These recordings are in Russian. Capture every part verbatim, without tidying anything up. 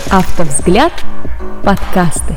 Автовзгляд. Подкасты.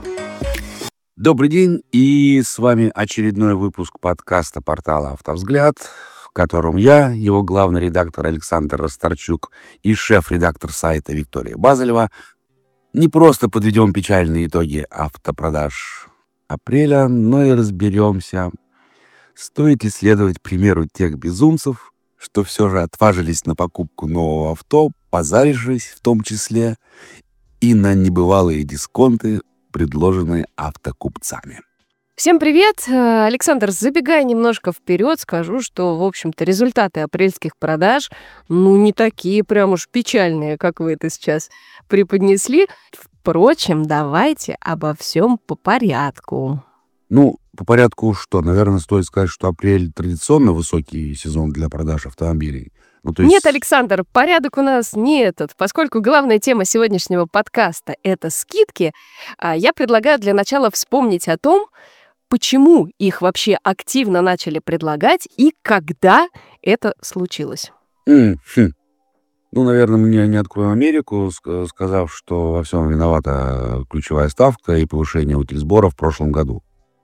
Добрый день, и с вами очередной выпуск подкаста портала «Автовзгляд», в котором я, его главный редактор Александр Расторчук и шеф-редактор сайта Виктория Базелева не просто подведем печальные итоги автопродаж апреля, но и разберемся, стоит ли следовать примеру тех безумцев, что все же отважились на покупку нового авто, позарившись в том числе и на небывалые дисконты, предложенные автокупцами. Всем привет! Александр, забегая немножко вперед, скажу, что, в общем-то, результаты апрельских продаж, ну, не такие прям уж печальные, как вы это сейчас преподнесли. Впрочем, давайте обо всем по порядку. Ну, по порядку что? Наверное, стоит сказать, что апрель традиционно высокий сезон для продаж автомобилей. Ну, то есть... Нет, Александр, порядок у нас не этот. Поскольку главная тема сегодняшнего подкаста — это скидки, я предлагаю для начала вспомнить о том, почему их вообще активно начали предлагать и когда это случилось. Mm-hmm. Ну, наверное, мы не, не откроем Америку, сказав, что во всем виновата ключевая ставка и повышение утильсбора в прошлом году.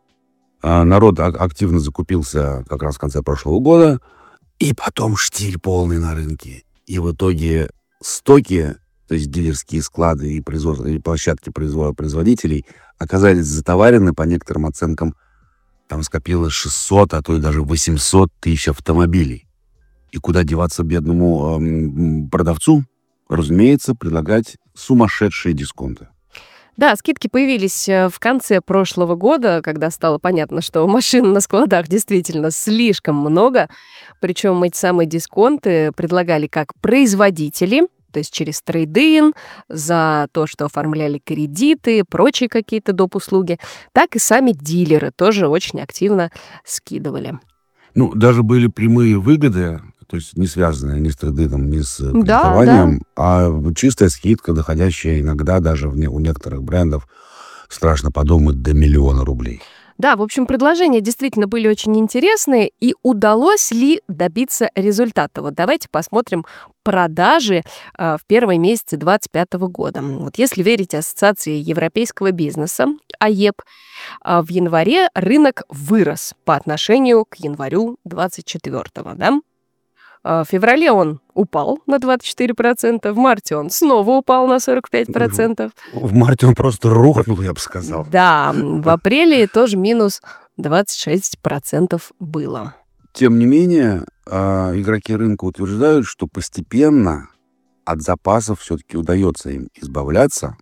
А народ активно закупился как раз в конце прошлого года, и потом штиль полный на рынке. И в итоге стоки, то есть дилерские склады и, производ... и площадки производителей, оказались затоварены, по некоторым оценкам, там скопилось шестьсот, а то и даже восемьсот тысяч автомобилей. И куда деваться бедному эм, продавцу? Разумеется, предлагать сумасшедшие дисконты. Да, скидки появились в конце прошлого года, когда стало понятно, что машин на складах действительно слишком много. Причем эти самые дисконты предлагали как производители, то есть через трейд-ин, за то, что оформляли кредиты, прочие какие-то доп. Услуги, так и сами дилеры тоже очень активно скидывали. Ну, даже были прямые выгоды, то есть не связанные ни с трейд-ином, ни с кредитованием, да, да. а чистая скидка, доходящая иногда даже в не, у некоторых брендов, страшно подумать, до миллиона рублей. Да, в общем, предложения действительно были очень интересные. И удалось ли добиться результата? Вот давайте посмотрим продажи э, в первые месяцы двадцать пятого года. Вот если верить Ассоциации европейского бизнеса, АЕБ, э, в январе рынок вырос по отношению к январю двадцать четвёртого, да? В феврале он упал на двадцать четыре процента, в марте он снова упал на сорок пять процентов. В марте он просто рухнул, я бы сказал. Да, в апреле тоже минус двадцать шесть процентов было. Тем не менее, игроки рынка утверждают, что постепенно от запасов все-таки удается им избавляться.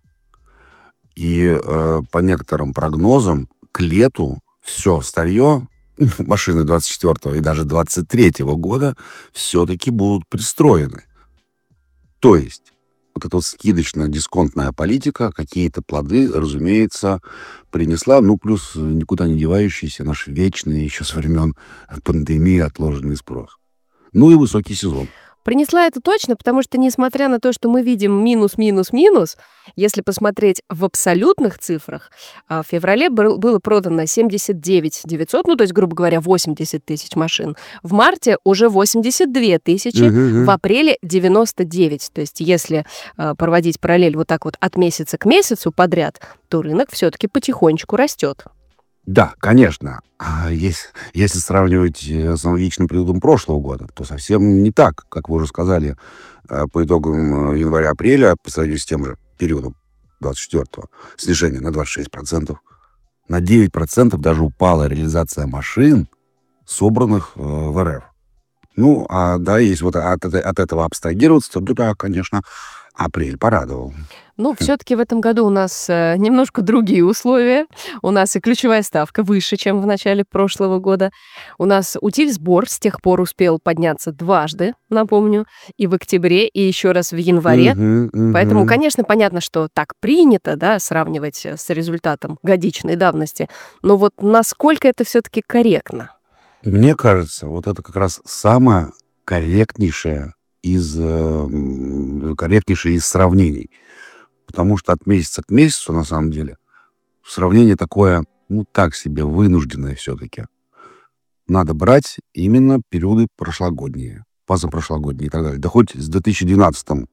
И по некоторым прогнозам к лету все старье, машины двадцать четвёртого и даже двадцать третьего года все-таки будут пристроены. То есть вот эта вот скидочно-дисконтная политика какие-то плоды, разумеется, принесла, ну, плюс никуда не девающийся наш вечный еще со времен пандемии отложенный спрос. Ну и высокий сезон. Принесла это точно, потому что, несмотря на то, что мы видим минус-минус-минус, если посмотреть в абсолютных цифрах, в феврале было продано семьдесят девять тысяч девятьсот, ну, то есть, грубо говоря, восемьдесят тысяч машин. В марте уже восемьдесят две тысячи, uh-huh. в апреле девяносто девять. То есть, если проводить параллель вот так вот от месяца к месяцу подряд, то рынок все-таки потихонечку растет. Да, конечно. А если, если сравнивать с аналогичным периодом прошлого года, то совсем не так, как вы уже сказали, по итогам января-апреля, по сравнению с тем же периодом двадцать четвёртого, снижение на двадцать шесть процентов. На девять процентов даже упала реализация машин, собранных в эр эф. Ну, а да, если вот от, от этого абстрагироваться, то да, конечно, апрель порадовал. Ну, все-таки в этом году у нас э, немножко другие условия. У нас и ключевая ставка выше, чем в начале прошлого года. У нас утильсбор с тех пор успел подняться дважды, напомню, и в октябре, и еще раз в январе. Uh-huh, uh-huh. Поэтому, конечно, понятно, что так принято, да, сравнивать с результатом годичной давности. Но вот насколько это все-таки корректно? Мне кажется, вот это как раз самое корректнейшее из, корректнейшее из сравнений. Потому что от месяца к месяцу, на самом деле, сравнение такое, ну, так себе, вынужденное все-таки. Надо брать именно периоды прошлогодние, позапрошлогодние и так далее. Да хоть с две тысячи двенадцатым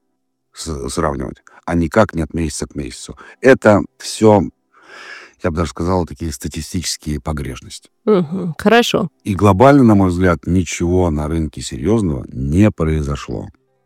с- сравнивать, а никак не от месяца к месяцу. Это все, я бы даже сказал, такие статистические погрешности. Мгм. Хорошо. И глобально, на мой взгляд, ничего на рынке серьезного не произошло.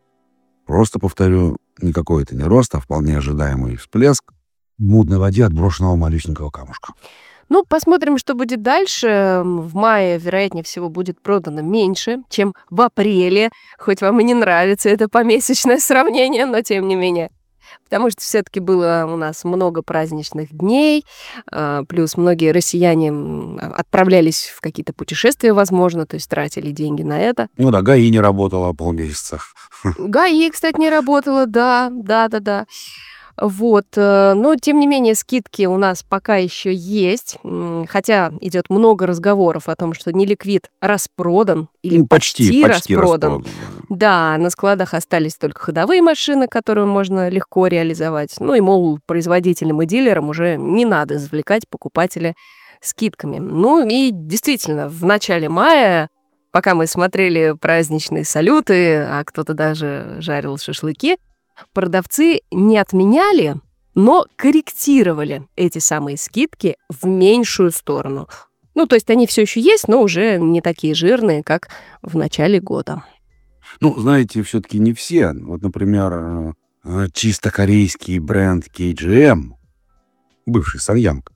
Просто, повторю, никакой это не рост, а вполне ожидаемый всплеск в мутной воде от брошенного малюсенького камушка. Ну, посмотрим, что будет дальше. М, В мае, вероятнее всего, будет продано меньше, чем в апреле. Хоть вам и не нравится это помесячное сравнение, но тем не менее. Потому что все-таки было у нас много праздничных дней, а, плюс многие россияне м, а- отправлялись в какие-то путешествия, возможно, то есть тратили деньги на это. Ну да, ГАИ не работала полмесяца. ГАИ, кстати, не работала, да, да, да, да. Вот, э, но тем не менее скидки у нас пока еще есть, м, хотя идет много разговоров о том, что неликвид распродан или Ну, почти, почти почти распродан. распродан. Да, на складах остались только ходовые машины, которые можно легко реализовать. Ну и, мол, производителям и дилерам уже не надо завлекать покупателя скидками. Ну и действительно, в начале мая, пока мы смотрели праздничные салюты, а кто-то даже жарил шашлыки, продавцы не отменяли, но корректировали эти самые скидки в меньшую сторону. Ну, то есть они все еще есть, но уже не такие жирные, как в начале года. Ну, знаете, все-таки не все. Вот, например, э, э, чисто корейский бренд кей джи эм, бывший Саньянг,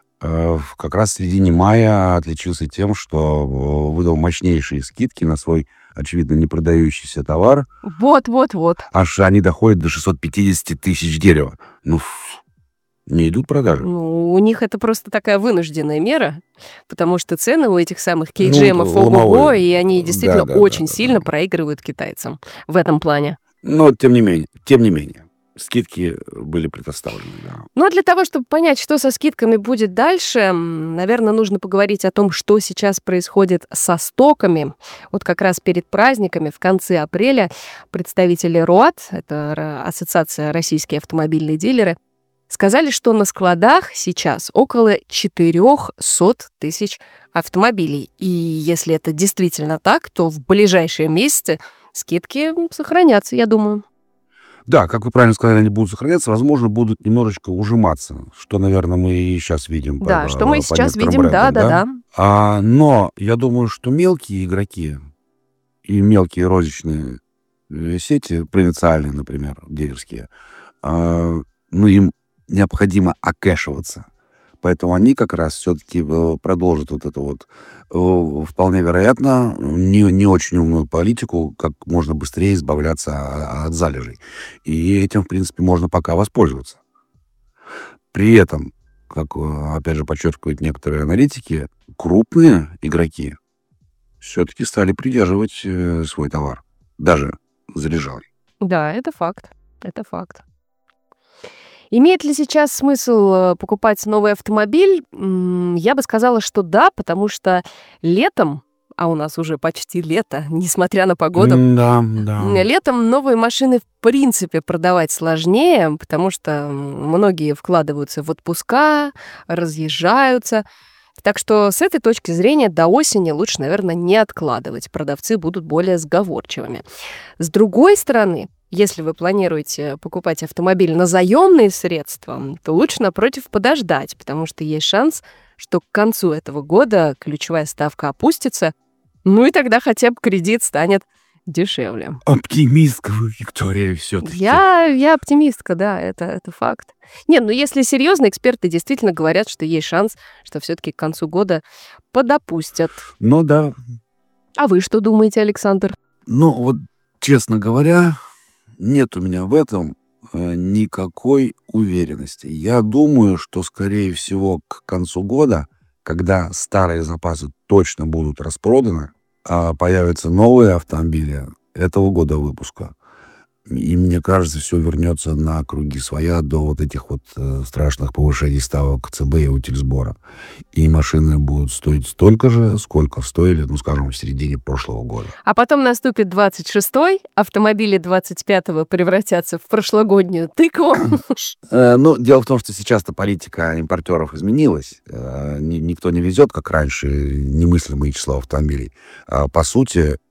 э, в- как раз в середине мая отличился тем, что э, выдал мощнейшие скидки на свой, очевидно, не продающийся товар. Вот-вот-вот. Аж они доходят до шестьсот пятьдесят тысяч дерева. Ну, ф- не идут продажи. Ну, у них это просто такая вынужденная мера, потому что цены у этих самых Ну, кей джи эм это ого-го, ломовые. и они Да, действительно да, да, очень да, сильно да. проигрывают китайцам в этом плане. Но, тем не менее, тем не менее, скидки были предоставлены, да. Ну, а для того, чтобы понять, что со скидками будет дальше, наверное, нужно поговорить о том, что сейчас происходит со стоками. Вот как раз перед праздниками, в конце апреля, представители РУАТ, это Ра- Ассоциация российские автомобильные дилеры, сказали, что на складах сейчас около четыреста тысяч автомобилей. И если это действительно так, то в ближайшие месяцы скидки сохранятся, я думаю. Да, как вы правильно сказали, они будут сохраняться, возможно, будут немножечко ужиматься, что, наверное, мы и сейчас видим по, Да, что мы и по сейчас некоторым видим, брендам, да? да-да-да. А, но я думаю, что мелкие игроки и мелкие розничные э, сети, провинциальные, например, дилерские, а, ну, им необходимо окэшиваться. Поэтому они как раз все-таки продолжат вот эту вот, э, вполне вероятно, не, не очень умную политику, как можно быстрее избавляться о- от залежей. И этим, в принципе, можно пока воспользоваться. При этом, как, э, опять же, подчеркивают некоторые аналитики, крупные игроки все-таки стали придерживать э, свой товар, даже заряжалый. Да, это факт. Это факт. Имеет ли сейчас смысл э, покупать новый автомобиль? М, Я бы сказала, что да, потому что летом, а у нас уже почти лето, несмотря на погоду, М, Да, м, да. летом новые машины в принципе продавать сложнее, потому что м, многие вкладываются в отпуска, разъезжаются. Так что с этой точки зрения до осени лучше, наверное, не откладывать. Продавцы будут более сговорчивыми. С другой стороны, если вы планируете покупать автомобиль на заемные средства, то лучше, напротив, подождать, потому что есть шанс, что к концу этого года ключевая ставка опустится, ну и тогда хотя бы кредит станет дешевле. Оптимистка вы, Виктория, все-таки. Я, я оптимистка, да, это, это факт. Нет, ну если серьезно, эксперты действительно говорят, что есть шанс, что все-таки к концу года подопустят. Ну да. А вы что думаете, Александр? Ну вот, честно говоря, нет у меня в этом э, никакой уверенности. Я думаю, что, скорее всего, к концу года, когда старые запасы точно будут распроданы, а появятся новые автомобили этого года выпуска, и мне кажется, все вернется на круги своя до вот этих вот э, страшных повышений ставок ЦБ и утильсбора. И машины будут стоить столько же, сколько стоили, ну, скажем, в середине прошлого года. А потом наступит двадцать шестой, автомобили двадцать пятого превратятся в прошлогоднюю тыкву. Э, Ну, дело в том, что сейчас-то политика импортеров изменилась. Э, ни- Никто не везет, как раньше, немыслимое число автомобилей. А, По сути,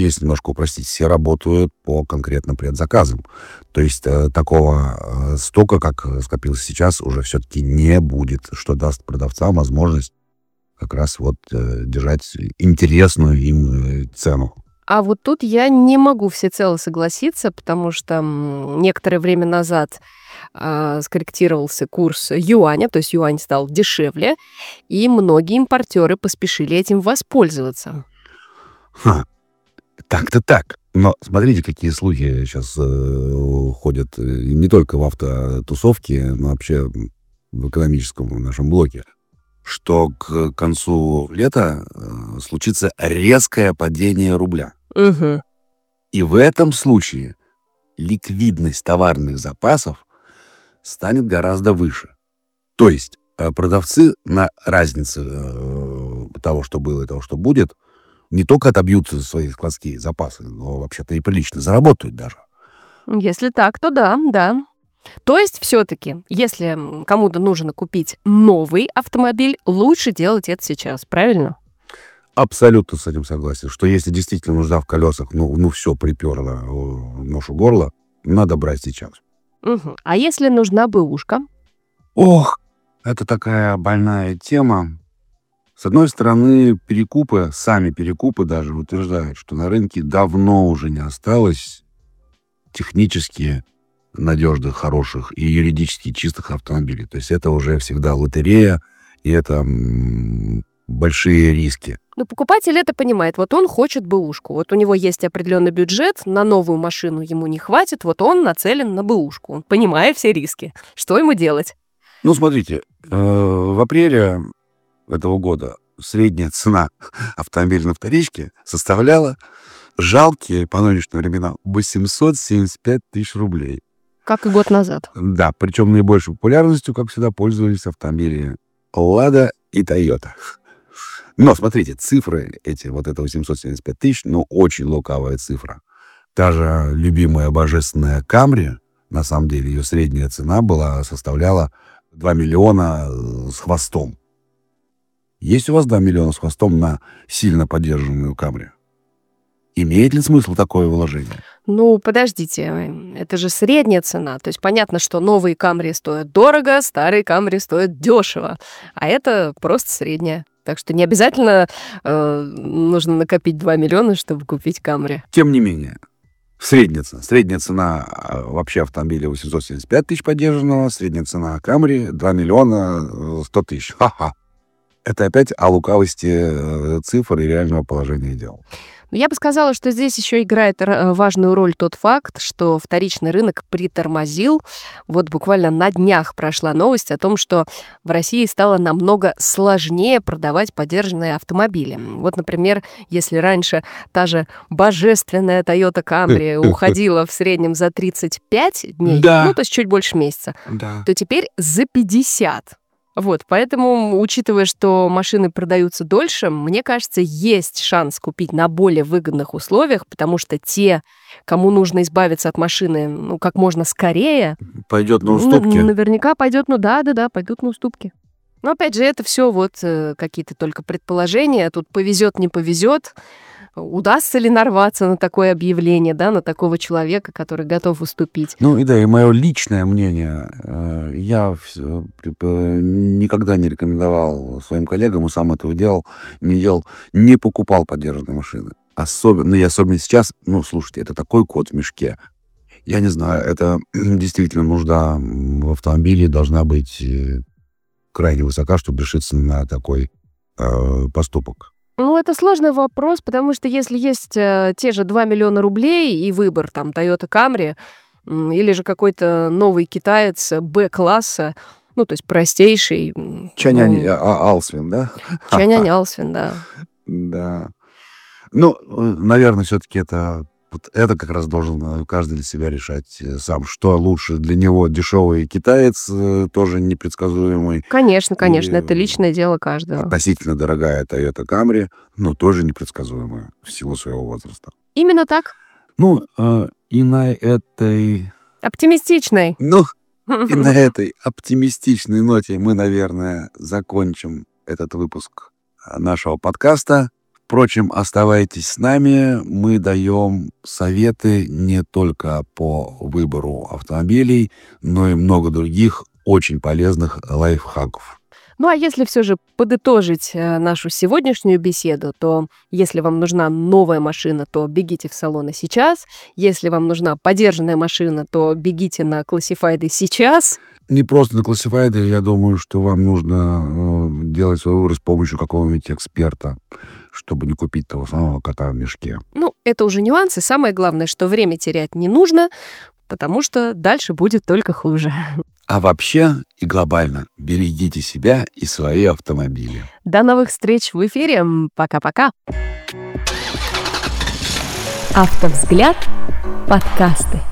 если немножко упростить, все работают по конкретным предзаказам. То есть э, такого э, стока, как скопился сейчас, уже все-таки не будет, что даст продавцам возможность как раз вот э, держать интересную им э, цену. А вот тут я не могу всецело согласиться, потому что м, некоторое время назад а, скорректировался курс юаня, то есть юань стал дешевле, и многие импортеры поспешили этим воспользоваться. Ха, так-то так. Но смотрите, какие слухи сейчас э, ходят э, не только в автотусовке, но вообще в экономическом нашем блоке, что к концу лета э, случится резкое падение рубля. Угу. И в этом случае ликвидность товарных запасов станет гораздо выше. То есть э, продавцы на разнице э, того, что было и того, что будет, не только отобьют свои складские запасы, но вообще-то и прилично заработают даже. Если так, то да, да. То есть все-таки, если м, кому-то нужно купить новый автомобиль, лучше делать это сейчас, правильно? Абсолютно с этим согласен, что если действительно нужда в колесах, ну, ну все приперло э, нож у горла, надо брать сейчас. Мгм. А если нужна бэушка? Ох, это такая больная тема. С одной стороны, перекупы, сами перекупы даже утверждают, что на рынке давно уже не осталось технически надежных, хороших и юридически чистых автомобилей. То есть это уже всегда лотерея, и это м, большие риски. Ну, покупатель это понимает. Вот он хочет бэушку. Вот у него есть определенный бюджет, на новую машину ему не хватит, вот он нацелен на бэушку. Он понимает все риски. Что ему делать? Ну, смотрите, э, в апреле этого года средняя цена автомобиля на вторичке составляла жалкие по нынешним временам восемьсот семьдесят пять тысяч рублей. Как и год назад. Да, причем наибольшей популярностью, как всегда, пользовались автомобили Лада и Тойота. Но, смотрите, цифры эти, вот это восемьсот семьдесят пять тысяч, ну, очень лукавая цифра. Та же любимая божественная Камри, на самом деле, ее средняя цена была, составляла два миллиона с хвостом. Есть у вас два миллиона с хвостом на сильно поддержанную Камри? Имеет ли смысл такое вложение? Ну, подождите, это же средняя цена. То есть понятно, что новые Камри стоят дорого, старые Камри стоят дешево. А это просто средняя. Так что не обязательно э, нужно накопить два миллиона, чтобы купить Камри. Тем не менее, средняя цена. Средняя цена а, вообще автомобиля восемьсот семьдесят пять тысяч поддержанного, средняя цена Камри два миллиона сто тысяч. Ха-ха. Это опять о лукавости э, цифр и реального положения дел. Но я бы сказала, что здесь еще играет р- важную роль тот факт, что вторичный рынок притормозил. Вот буквально на днях прошла новость о том, что в России стало намного сложнее продавать подержанные автомобили. Вот, например, если раньше та же божественная Toyota Camry уходила в среднем за тридцать пять дней, Да. ну, то есть чуть больше месяца, Да. то теперь за пятьдесят. Вот, поэтому, учитывая, что машины продаются дольше, мне кажется, есть шанс купить на более выгодных условиях, потому что те, кому нужно избавиться от машины, ну, как можно скорее, Пойдет на н- уступки. наверняка пойдет, ну да, да, да, пойдут на уступки. Но опять же, это все вот э, какие-то только предположения. Тут повезет, не повезет. Удастся ли нарваться на такое объявление, да, на такого человека, который готов уступить? Ну и да, и мое личное мнение. э, Я вс- при- п- никогда не рекомендовал своим коллегам, и сам этого делал, не делал, не покупал подержанные машины. Особенно, ну и особенно сейчас, ну, слушайте, это такой кот в мешке. Я не знаю, это действительно нужда в автомобиле должна быть э, крайне высока, чтобы решиться на такой э, поступок. Ну, это сложный вопрос, потому что если есть э, те же два миллиона рублей и выбор, там, Toyota Camry, м, или же какой-то новый китаец Б-класса, ну, то есть простейший, м, Чанянь ну, а- Алсвин, да? Чанянь Алсвин, да. Да. Ну, э, наверное, все-таки это, вот это как раз должен э, каждый для себя решать э, сам, что лучше для него. Дешевый китаец, э, тоже непредсказуемый, Конечно, конечно, и это личное дело каждого. относительно дорогая Toyota Camry, но тоже непредсказуемая в силу своего возраста. Именно так. Ну, э, и на этой, Оптимистичный. ну, и на этой оптимистичной ноте мы, наверное, закончим этот выпуск э, нашего подкаста. Впрочем, оставайтесь с нами. Мы даем советы не только по выбору автомобилей, но и много других очень полезных лайфхаков. Ну а если все же подытожить э, нашу сегодняшнюю беседу, то если вам нужна новая машина, то бегите в салоны сейчас. Если вам нужна подержанная машина, то бегите на классифайды сейчас. Не просто на классифайды, я думаю, что вам нужно э, делать свой выбор с помощью какого-нибудь эксперта, чтобы не купить того самого кота в мешке. Ну, это уже нюансы. Самое главное, что время терять не нужно, потому что дальше будет только хуже. А вообще и глобально берегите себя и свои автомобили. До новых встреч в эфире. Пока-пока. Автовзгляд. Подкасты.